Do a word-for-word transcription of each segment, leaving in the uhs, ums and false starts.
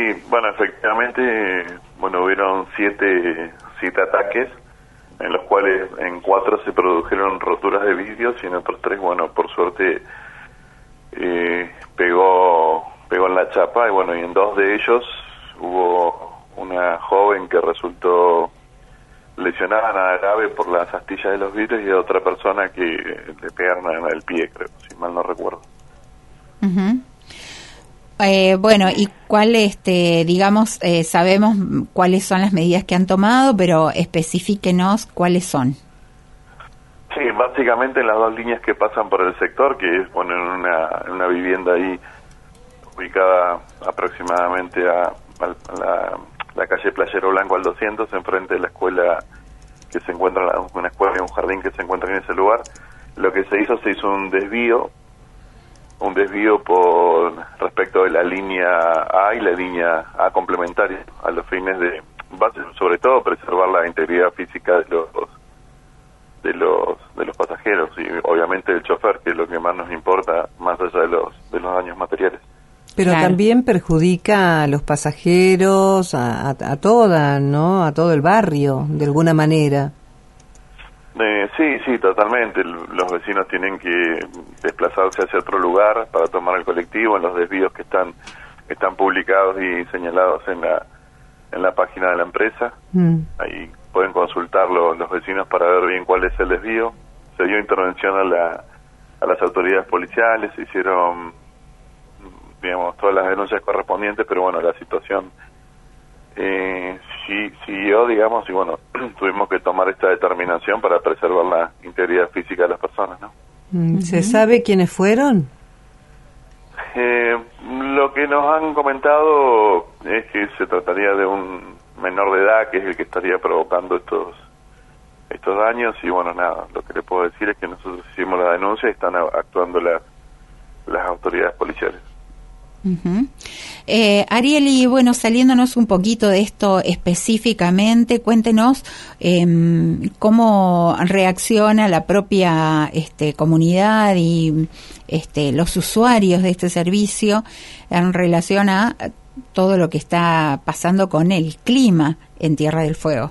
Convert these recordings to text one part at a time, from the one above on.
Sí, bueno, efectivamente, bueno, hubieron siete, siete ataques, en los cuales en cuatro se produjeron roturas de vidrios y en otros tres, bueno, por suerte eh, pegó, pegó en la chapa, y bueno, y en dos de ellos hubo una joven que resultó lesionada, nada grave, por las astillas de los vidrios, y otra persona que le pegaron en el pie, creo, si mal no recuerdo. Uh-huh. Eh, bueno, y cuál, este, digamos, eh, sabemos cuáles son las medidas que han tomado, pero especifíquenos cuáles son. Sí, básicamente en las dos líneas que pasan por el sector, que es, bueno, en una, en una vivienda ahí ubicada aproximadamente a, a la, la calle Playero Blanco al doscientos, enfrente de la escuela que se encuentra, una escuela y un jardín que se encuentran en ese lugar. Lo que se hizo, se hizo un desvío, un desvío por respecto de la línea A y la línea A complementaria, a los fines de, sobre todo, preservar la integridad física de los de los de los pasajeros y obviamente del chofer, que es lo que más nos importa, más allá de los de los daños materiales. Pero claro, también perjudica a los pasajeros, a, a, a toda, ¿no? A todo el barrio, de alguna manera. Eh, sí, sí, totalmente. Los vecinos tienen que desplazarse hacia otro lugar para tomar el colectivo en los desvíos que están están publicados y señalados en la en la página de la empresa. Mm. Ahí pueden consultarlo los vecinos para ver bien cuál es el desvío. Se dio intervención a la a las autoridades policiales, se hicieron, digamos, todas las denuncias correspondientes, pero bueno, la situación eh, sí, siguió, digamos, y bueno, tuvimos que tomar esta determinación para preservar la integridad física de las personas, ¿no? ¿Se uh-huh. sabe quiénes fueron? Eh, lo que nos han comentado es que se trataría de un menor de edad, que es el que estaría provocando estos estos daños, y bueno, nada, lo que le puedo decir es que nosotros hicimos la denuncia y están actuando la, las autoridades policiales. Uh-huh. Eh, Ariel, y bueno, saliéndonos un poquito de esto específicamente, cuéntenos eh, cómo reacciona la propia este, comunidad y este, los usuarios de este servicio en relación a todo lo que está pasando con el clima en Tierra del Fuego.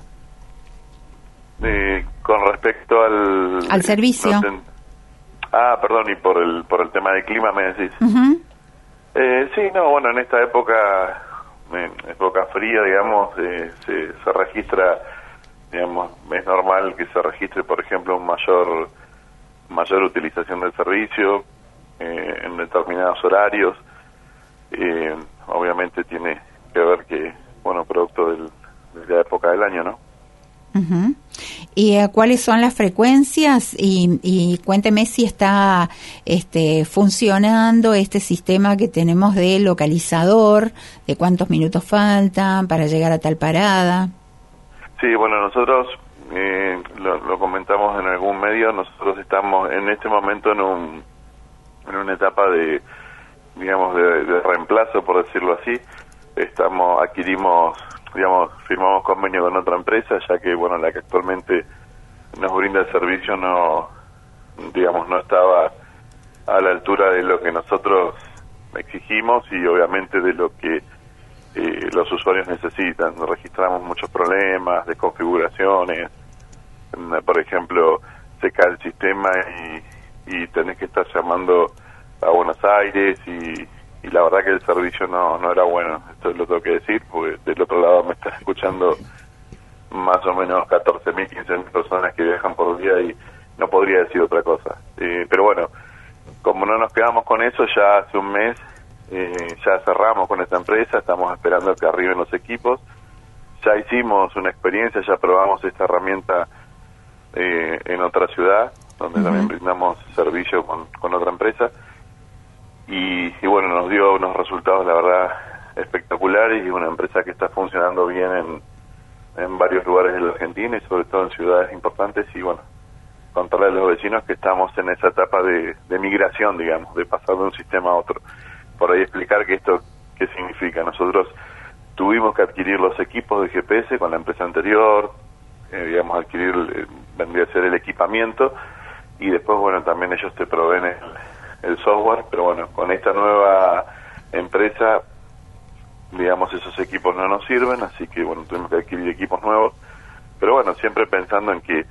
Eh, con respecto al... Al servicio. No ten... Ah, perdón, y por el, por el tema del clima me decís. Uh-huh. Eh, sí, no, bueno, en esta época, en época fría, digamos, eh, se, se registra, digamos, es normal que se registre, por ejemplo, un mayor mayor utilización del servicio eh, en determinados horarios. Eh, obviamente tiene que ver que, bueno, producto del, de la época del año, ¿no? Uh-huh. ¿Y uh, cuáles son las frecuencias? Y, y cuénteme si está este, funcionando este sistema que tenemos de localizador, de cuántos minutos faltan para llegar a tal parada. Sí, bueno, nosotros eh, lo, lo comentamos en algún medio, nosotros estamos en este momento en un en una etapa de, digamos, de, de reemplazo, por decirlo así. Estamos adquirimos digamos, firmamos convenio con otra empresa, ya que, bueno, la que actualmente nos brinda el servicio no, digamos, no estaba a la altura de lo que nosotros exigimos y obviamente de lo que eh, los usuarios necesitan. Registramos muchos problemas de configuraciones, por ejemplo, se cae el sistema y, y tenés que estar llamando a Buenos Aires y y la verdad que el servicio no no era bueno, esto lo tengo que decir, porque del otro lado me están escuchando más o menos catorce mil, quince mil personas que viajan por día y no podría decir otra cosa. Eh, pero bueno, como no nos quedamos con eso, ya hace un mes eh, ya cerramos con esta empresa, estamos esperando que arriben los equipos, ya hicimos una experiencia, ya probamos esta herramienta eh, en otra ciudad, donde uh-huh. también brindamos servicio con, con otra empresa. Y, y bueno, nos dio unos resultados, la verdad, espectaculares, y una empresa que está funcionando bien en, en varios lugares de la Argentina y sobre todo en ciudades importantes. Y bueno, contarle a los vecinos que estamos en esa etapa de, de migración, digamos, de pasar de un sistema a otro. Por ahí explicar que esto, qué significa. Nosotros tuvimos que adquirir los equipos de G P S con la empresa anterior, eh, digamos, adquirir, eh, vendría a ser el equipamiento, y después, bueno, también ellos te proveen el el software, pero bueno, con esta nueva empresa digamos, esos equipos no nos sirven, así que, bueno, tuvimos que adquirir equipos nuevos, pero bueno, siempre pensando en que,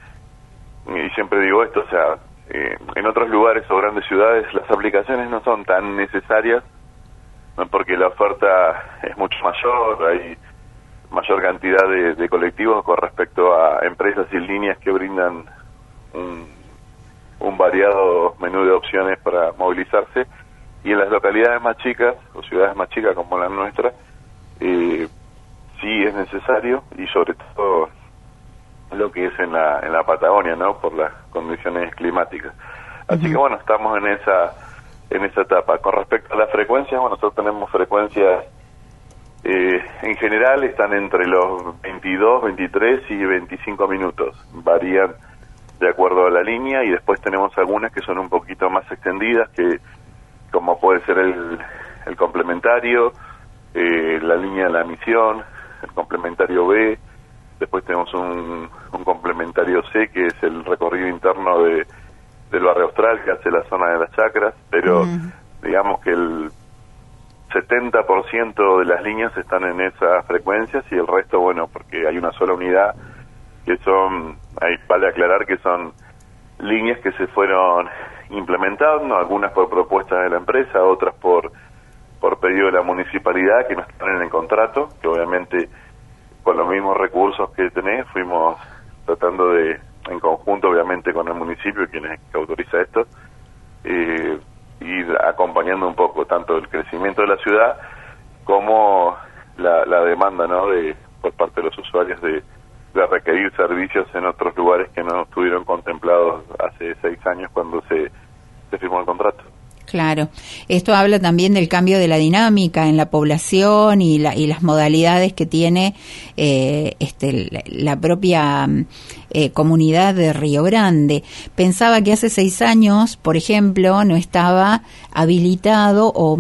y siempre digo esto, o sea, eh, en otros lugares o grandes ciudades las aplicaciones no son tan necesarias, ¿no? Porque la oferta es mucho mayor, hay mayor cantidad de, de colectivos con respecto a empresas y líneas que brindan un, un variado menú de opciones para movilizarse, y en las localidades más chicas o ciudades más chicas como la nuestra, eh, sí es necesario, y sobre todo lo que es en la en la Patagonia, ¿no? Por las condiciones climáticas. Así uh-huh. que bueno, estamos en esa en esa etapa. Con respecto a las frecuencias, bueno, nosotros tenemos frecuencias eh, en general están entre los veintidós, veintitrés y veinticinco minutos. Varían de acuerdo a la línea, y después tenemos algunas que son un poquito más extendidas, que como puede ser el, el complementario, eh, la línea de la misión, el complementario B, después tenemos un, un complementario C, que es el recorrido interno de del barrio austral, que hace la zona de las chacras, pero mm. digamos que el setenta por ciento de las líneas están en esas frecuencias, y el resto, bueno, porque hay una sola unidad, que son, ahí vale aclarar que son líneas que se fueron implementando, algunas por propuestas de la empresa, otras por por pedido de la municipalidad, que no están en el contrato, que obviamente con los mismos recursos que tenés fuimos tratando de, en conjunto obviamente con el municipio, quien es que autoriza esto, eh, ir acompañando un poco tanto el crecimiento de la ciudad como la, la demanda, ¿no?, de por parte de los usuarios de, de requerir servicios en otros lugares que no estuvieron contemplados hace seis años cuando se, se firmó el contrato. Claro, esto habla también del cambio de la dinámica en la población y, la, y las modalidades que tiene eh, este, la, la propia eh, comunidad de Río Grande. Pensaba que hace seis años, por ejemplo, no estaba habilitado o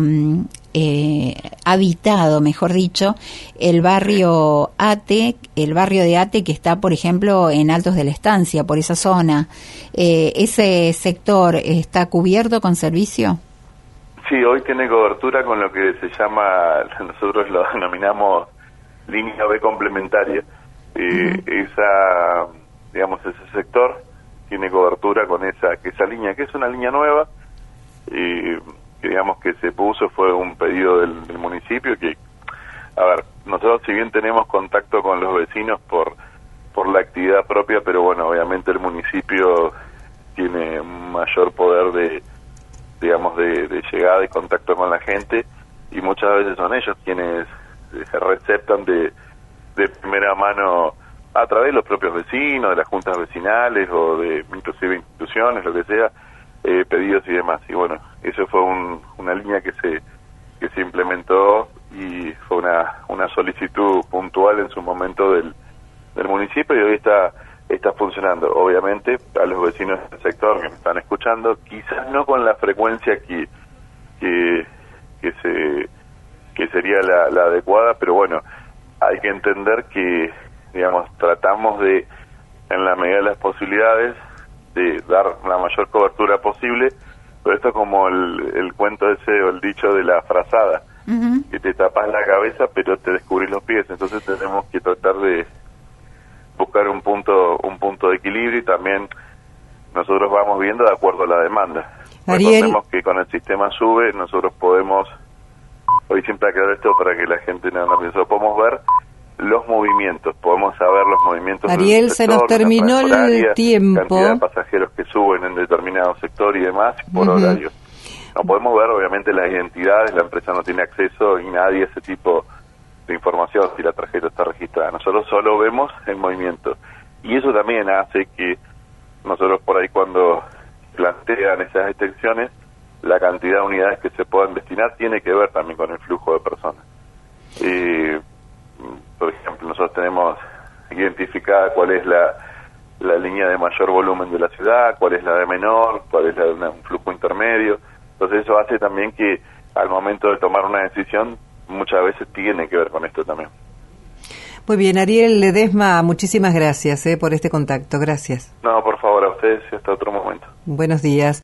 eh, habitado, mejor dicho, el barrio Ate, el barrio de Ate, que está, por ejemplo, en Altos de la Estancia, por esa zona. Eh, ¿Ese sector está cubierto con servicio? Sí, hoy tiene cobertura con lo que se llama, nosotros lo denominamos línea B complementaria. Eh, uh-huh. Esa, digamos, ese sector tiene cobertura con esa, que esa línea, que es una línea nueva, eh, que digamos que se puso, fue un pedido del, del municipio, que, a ver, nosotros si bien tenemos contacto con los vecinos por por la actividad propia, pero bueno, obviamente el municipio tiene un mayor poder de, digamos, de, de llegada y contacto con la gente, y muchas veces son ellos quienes se receptan de, de primera mano a través de los propios vecinos, de las juntas vecinales o de inclusive instituciones, lo que sea, eh, pedidos y demás. Y bueno, eso fue un, una línea que se que se implementó, y fue una, una solicitud puntual en su momento del del municipio, y hoy está está funcionando. Obviamente a los vecinos del sector que me están escuchando, quizás no con la frecuencia que que, que se que sería la, la adecuada, pero bueno, hay que entender que, digamos, tratamos de, en la medida de las posibilidades, de dar la mayor cobertura posible, pero esto es como el, el cuento ese o el dicho de la frazada, uh-huh. que te tapas la cabeza pero te descubrís los pies. Entonces tenemos que tratar de buscar un punto un punto de equilibrio, y también nosotros vamos viendo de acuerdo a la demanda. Recordemos que con el sistema SUBE nosotros podemos, hoy siempre aclaro esto para que la gente no, no piense, podemos ver los movimientos, podemos saber los movimientos. Ariel, del sector, se nos terminó el tiempo. Cantidad de pasajeros que suben en determinado sector y demás por uh-huh. horario. No podemos ver obviamente las identidades, la empresa no tiene acceso y nadie ese tipo de información, si la tarjeta está registrada. Nosotros solo vemos el movimiento, y eso también hace que nosotros por ahí, cuando plantean esas extensiones, la cantidad de unidades que se puedan destinar tiene que ver también con el flujo de personas. Eh, por ejemplo, nosotros tenemos identificada cuál es la, la línea de mayor volumen de la ciudad, cuál es la de menor, cuál es la de una, un flujo intermedio. Entonces eso hace también que al momento de tomar una decisión muchas veces tiene que ver con esto también. Muy bien, Ariel Ledesma, muchísimas gracias eh, por este contacto. Gracias. No, por favor, a ustedes y hasta otro momento. Buenos días.